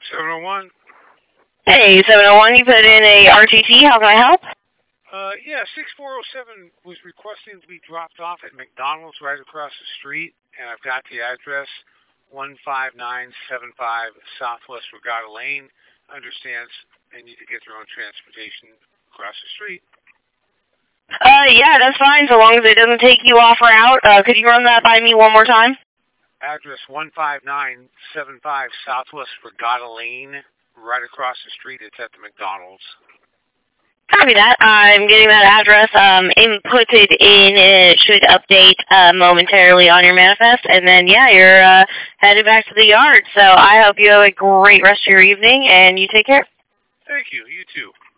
701. Hey, 701, you put in a RTT. How can I help? Yeah, 6407 was requesting to be dropped off at McDonald's right across the street, and I've got the address 15975 Southwest Regatta Lane. Understands they need to get their own transportation across the street. Yeah, that's fine, so long as it doesn't take you off route. Could you run that by me one more time? Address 15975 Southwest Regatta Lane, right across the street. It's at the McDonald's. Copy that. I'm getting that address inputted in. It should update momentarily on your manifest, and then, yeah, you're headed back to the yard. So I hope you have a great rest of your evening, and you take care. Thank you. You too.